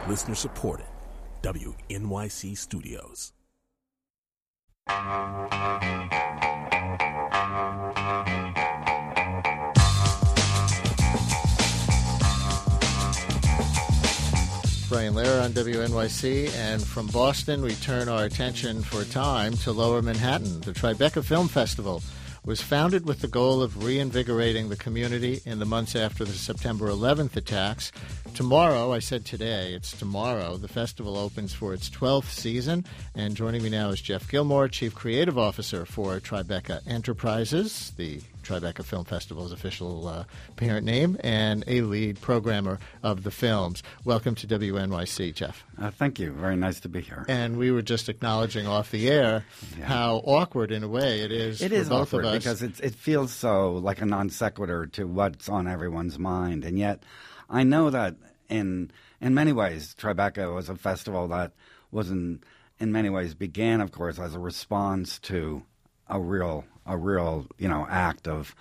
Listener supported. WNYC Studios. Brian Lehrer on WNYC, and from Boston we turn our attention for a time to Lower Manhattan. The Tribeca Film Festival was founded with the goal of reinvigorating the community in the months after the September 11th attacks. Tomorrow, I said today, it's tomorrow, the festival opens for its 12th season, and joining me now is Jeff Gilmore, Chief Creative Officer for Tribeca Enterprises, the Tribeca Film Festival's official parent name, and a lead programmer of the films. Welcome to WNYC, Jeff. Thank you. Very nice to be here. And we were just acknowledging off the air how awkward, in a way, it is for both of us. Because it feels so like a non sequitur to what's on everyone's mind. And yet I know that in many ways, Tribeca was a festival that in many ways began, of course, as a response to a real act of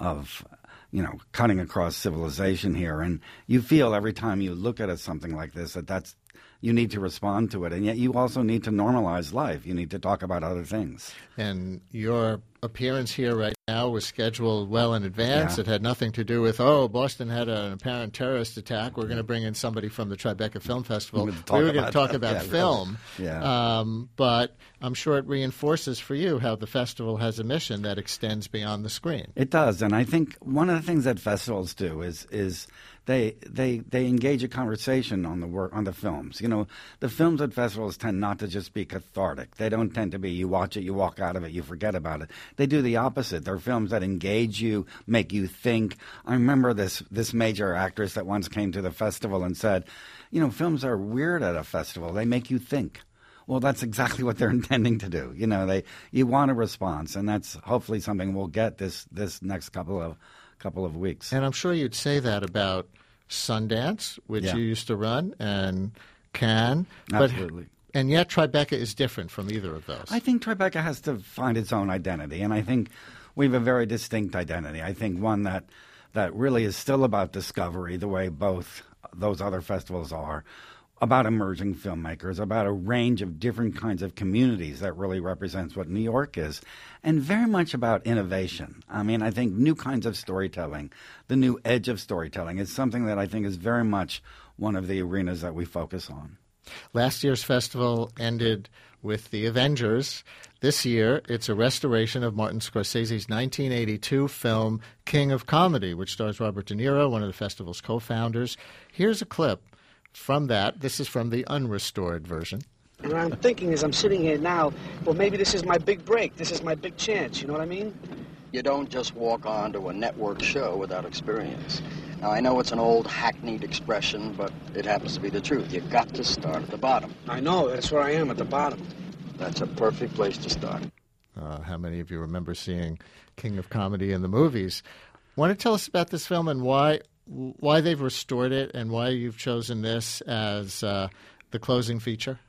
cutting across civilization here. And you feel every time you look at something like this that's you need to respond to it, and yet you also need to normalize life. You need to talk about other things. And your appearance here right now was scheduled well in advance. Yeah. It had nothing to do with, Boston had an apparent terrorist attack. We're going to bring in somebody from the Tribeca Film Festival. We were going to talk about film. Really. Yeah. But I'm sure it reinforces for you how the festival has a mission that extends beyond the screen. It does, and I think one of the things that festivals do is they engage a conversation on the films. You know, the films at festivals tend not to just be cathartic. They don't tend to be you watch it, you walk out of it, you forget about it. They do the opposite. They're films that engage you, make you think. I remember this major actress that once came to the festival and said, films are weird at a festival. They make you think. Well, that's exactly what they're intending to do. You want a response, and that's hopefully something we'll get this next couple of weeks. And I'm sure you'd say that about Sundance, which you used to run, and Cannes. Absolutely. And yet Tribeca is different from either of those. I think Tribeca has to find its own identity, and I think we have a very distinct identity. I think one that really is still about discovery, the way both those other festivals are, about emerging filmmakers, about a range of different kinds of communities that really represents what New York is, and very much about innovation. I mean, I think new kinds of storytelling, the new edge of storytelling, is something that I think is very much one of the arenas that we focus on. Last year's festival ended with The Avengers. This year, it's a restoration of Martin Scorsese's 1982 film King of Comedy, which stars Robert De Niro, one of the festival's co-founders. Here's a clip from that. This is from the unrestored version. And what I'm thinking as I'm sitting here now, well, maybe this is my big break. This is my big chance. You know what I mean? You don't just walk on to a network show without experience. Now, I know it's an old hackneyed expression, but it happens to be the truth. You've got to start at the bottom. I know. That's where I am, at the bottom. That's a perfect place to start. How many of you remember seeing King of Comedy in the movies? Want to tell us about this film and why they've restored it and why you've chosen this as the closing feature?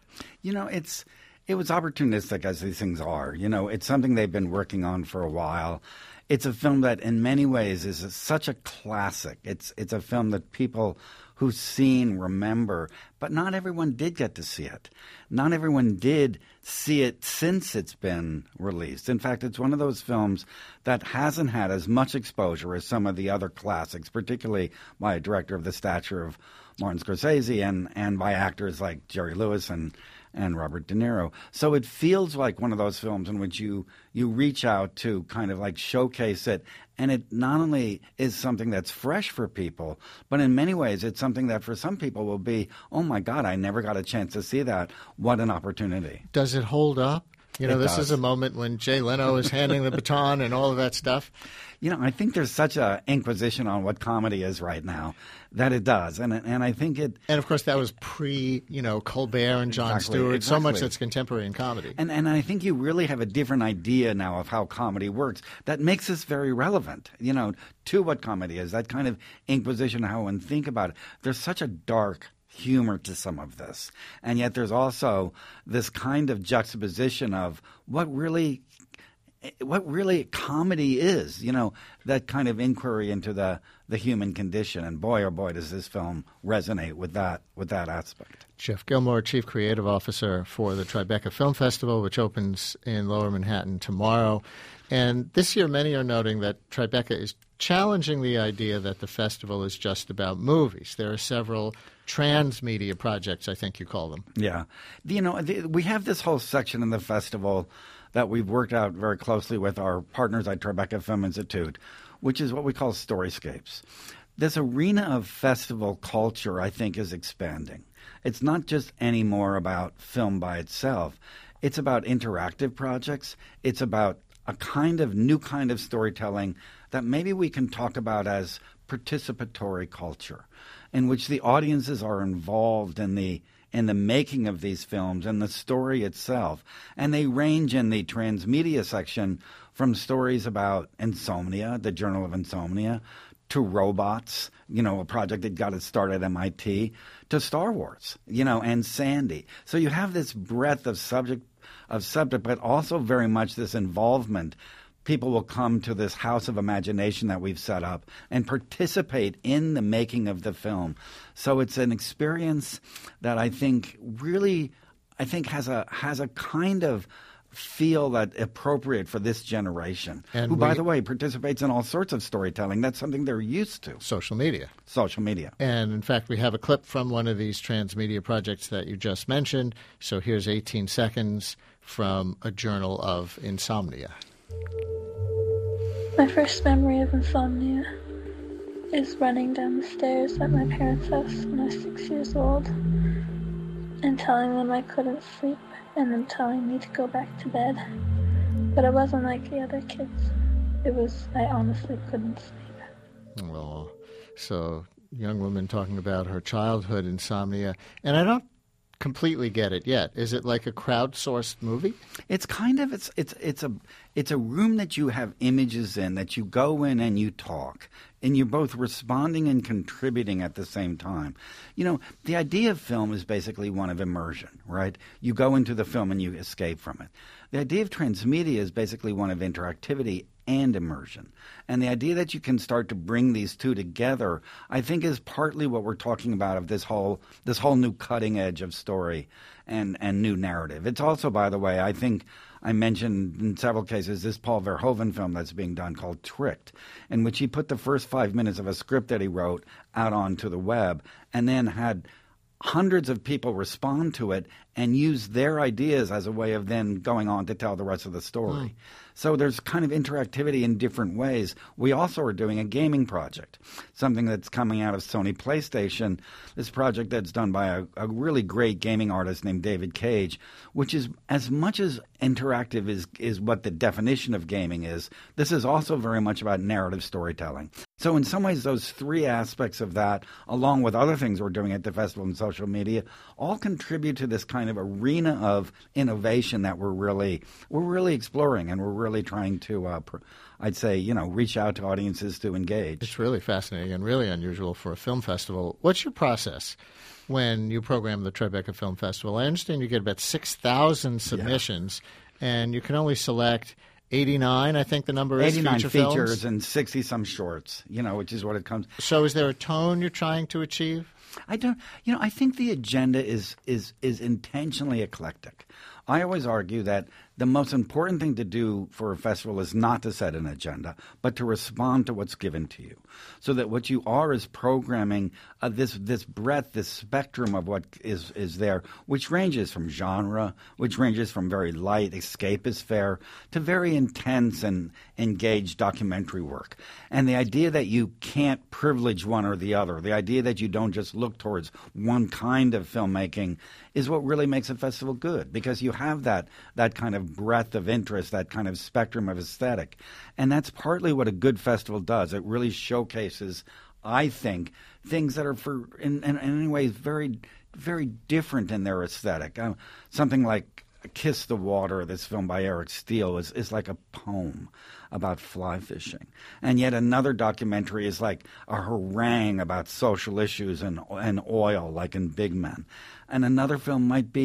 It was opportunistic, as these things are. It's something they've been working on for a while. It's a film that in many ways is such a classic. It's a film that people who've seen remember, but not everyone did get to see it. Not everyone did see it since it's been released. In fact, it's one of those films that hasn't had as much exposure as some of the other classics, particularly by a director of the stature of Martin Scorsese and by actors like Jerry Lewis and Robert De Niro. So it feels like one of those films in which you reach out to kind of like showcase it, and it not only is something that's fresh for people, but in many ways it's something that for some people will be, oh my God, I never got a chance to see that. What an opportunity. Does it hold up? This is a moment when Jay Leno is handing the baton and all of that stuff. I think there's such an inquisition on what comedy is right now that it does. And I think it... And, of course, that was Colbert and Jon Stewart. Exactly. So much that's contemporary in comedy. And I think you really have a different idea now of how comedy works that makes this very relevant, to what comedy is, that kind of inquisition, how one think about it. There's such a dark humor to some of this. And yet there's also this kind of juxtaposition of what really what really comedy is, that kind of inquiry into the human condition. And boy, oh boy, does this film resonate with that aspect. Jeff Gilmore, Chief Creative Officer for the Tribeca Film Festival, which opens in Lower Manhattan tomorrow. And this year, many are noting that Tribeca is challenging the idea that the festival is just about movies. There are several transmedia projects, I think you call them. Yeah. We have this whole section in the festival that we've worked out very closely with our partners at Tribeca Film Institute, which is what we call Storyscapes. This arena of festival culture, I think, is expanding. It's not just anymore about film by itself. It's about interactive projects. It's about a new kind of storytelling that maybe we can talk about as participatory culture, in which the audiences are involved in the making of these films and the story itself. And they range in the transmedia section from stories about insomnia, the Journal of Insomnia, to robots, a project that got its start at MIT, to Star Wars, and Sandy. So you have this breadth of subject, but also very much this involvement. People will come to this house of imagination that we've set up and participate in the making of the film. So it's an experience that I think has a kind of feel that appropriate for this generation, and who, by the way, participates in all sorts of storytelling. That's something they're used to. Social media. And in fact, we have a clip from one of these transmedia projects that you just mentioned. So here's 18 seconds from a Journal of Insomnia. My first memory of insomnia is running down the stairs at my parents' house when I was 6 years old and telling them I couldn't sleep and them telling me to go back to bed. But it wasn't like the other kids. It was, I honestly couldn't sleep. Oh, so young woman talking about her childhood insomnia. And I don't completely get it yet. Is it like a crowdsourced movie? It's kind of it's a room that you have images in, that you go in and you talk, and you're both responding and contributing at the same time. The idea of film is basically one of immersion, right? You go into the film and you escape from it. The idea of transmedia is basically one of interactivity and immersion. And the idea that you can start to bring these two together, I think, is partly what we're talking about of this whole new cutting edge of story and new narrative. It's also, by the way, I think I mentioned in several cases this Paul Verhoeven film that's being done called Tricked, in which he put the first 5 minutes of a script that he wrote out onto the web and then had hundreds of people respond to it and use their ideas as a way of then going on to tell the rest of the story. So there's kind of interactivity in different ways. We also are doing a gaming project, something that's coming out of Sony PlayStation, this project that's done by a really great gaming artist named David Cage, which is as much as interactive is what the definition of gaming is. This is also very much about narrative storytelling. So in some ways, those three aspects of that, along with other things we're doing at the festival and social media, all contribute to this kind of arena of innovation that we're really exploring, and we're really trying to, I'd say, reach out to audiences to engage. It's really fascinating and really unusual for a film festival. What's your process when you program the Tribeca Film Festival? I understand you get about 6,000 submissions, and you can only select 89, I think the number is, 89 feature features films. And 60-some shorts, which is what it comes. So is there a tone you're trying to achieve? I think the agenda is intentionally eclectic. I always argue that the most important thing to do for a festival is not to set an agenda, but to respond to what's given to you. So that what you are is programming this breadth, this spectrum of what is there, which ranges from genre, which ranges from very light escapist fare to very intense and engaged documentary work. And the idea that you can't privilege one or the other, the idea that you don't just look towards one kind of filmmaking, is what really makes a festival good, because you have that kind of breadth of interest, that kind of spectrum of aesthetic. And that's partly what a good festival does. It really showcases, I think, things that are in any ways very, very different in their aesthetic. Something like Kiss the Water, this film by Eric Steele, is like a poem about fly fishing. And yet another documentary is like a harangue about social issues and oil, like in Big Men. And another film might be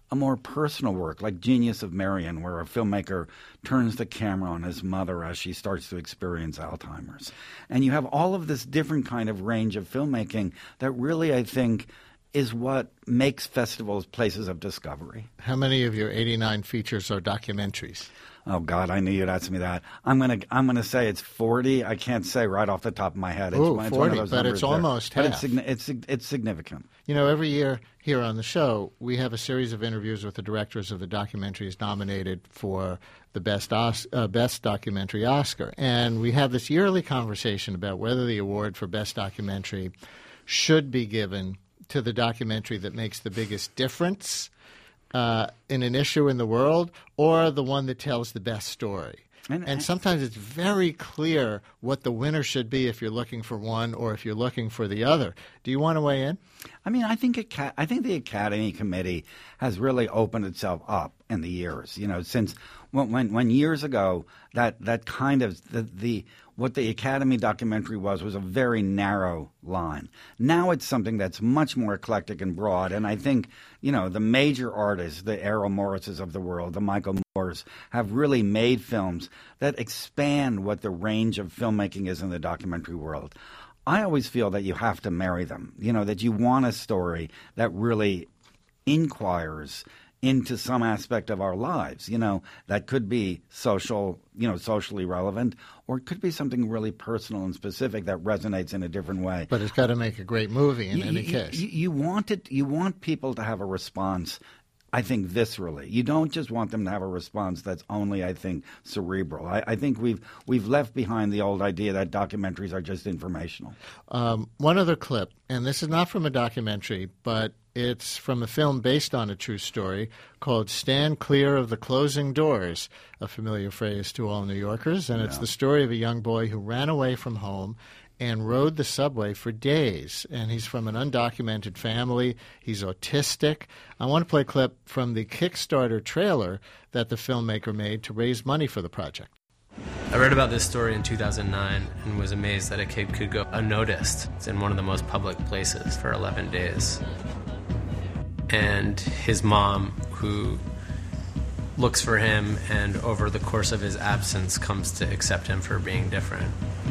a more personal work like Genius of Marion, where a filmmaker turns the camera on his mother as she starts to experience Alzheimer's. And you have all of this different kind of range of filmmaking that really, I think, is what makes festivals places of discovery. How many of your 89 features are documentaries? Oh God, I knew you'd ask me that. I'm gonna say it's 40. I can't say right off the top of my head. It's, Ooh, it's 40, one of those but it's numbers almost there. half. But it's significant. You know, every year here on the show, we have a series of interviews with the directors of the documentaries nominated for the Best Documentary Oscar. And we have this yearly conversation about whether the award for Best Documentary should be given to the documentary that makes the biggest difference in an issue in the world, or the one that tells the best story. And sometimes it's very clear what the winner should be if you're looking for one or if you're looking for the other. Do you want to weigh in? I mean, I think the Academy Committee has really opened itself up in the years. You know, since when years ago that kind of what the Academy documentary was a very narrow line. Now it's something that's much more eclectic and broad. And I think, you know, the major artists, the Errol Morrises of the world, the Michael Moores, have really made films that expand what the range of filmmaking is in the documentary world. I always feel that you have to marry them, you know, that you want a story that really inquires into some aspect of our lives, you know, that could be social, you know, socially relevant, or it could be something really personal and specific that resonates in a different way. But it's got to make a great movie in any case. You want people to have a response, I think, viscerally. You don't just want them to have a response that's only, I think, cerebral. I think we've left behind the old idea that documentaries are just informational. One other clip, and this is not from a documentary, but it's from a film based on a true story called Stand Clear of the Closing Doors, a familiar phrase to all New Yorkers. And it's the story of a young boy who ran away from home and rode the subway for days. And he's from an undocumented family. He's autistic. I want to play a clip from the Kickstarter trailer that the filmmaker made to raise money for the project. I read about this story in 2009 and was amazed that a kid could go unnoticed in one of the most public places for 11 days. And his mom, who looks for him and over the course of his absence comes to accept him for being different.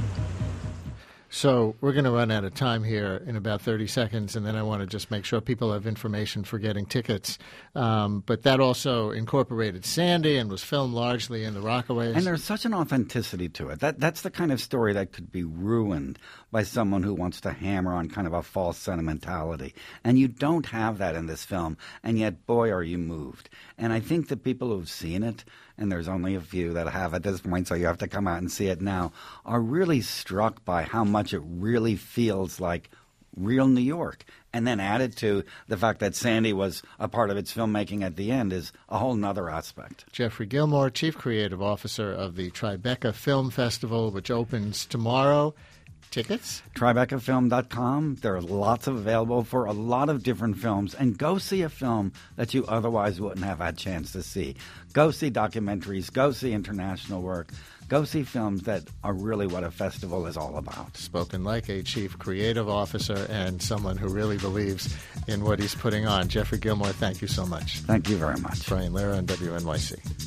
So we're going to run out of time here in about 30 seconds, and then I want to just make sure people have information for getting tickets. But that also incorporated Sandy and was filmed largely in the Rockaways. And there's such an authenticity to it. That's the kind of story that could be ruined by someone who wants to hammer on kind of a false sentimentality. And you don't have that in this film, and yet, boy, are you moved. And I think the people who've seen it, and there's only a few that have at this point, so you have to come out and see it now, are really struck by how much it really feels like real New York. And then added to the fact that Sandy was a part of its filmmaking at the end is a whole nother aspect. Jeffrey Gilmore, Chief Creative Officer of the Tribeca Film Festival, which opens tomorrow. Tickets? TribecaFilm.com. There are lots of available for a lot of different films. And go see a film that you otherwise wouldn't have had a chance to see. Go see documentaries. Go see international work. Go see films that are really what a festival is all about. Spoken like a Chief Creative Officer and someone who really believes in what he's putting on. Jeffrey Gilmore, thank you so much. Thank you very much. Brian Lehrer on WNYC.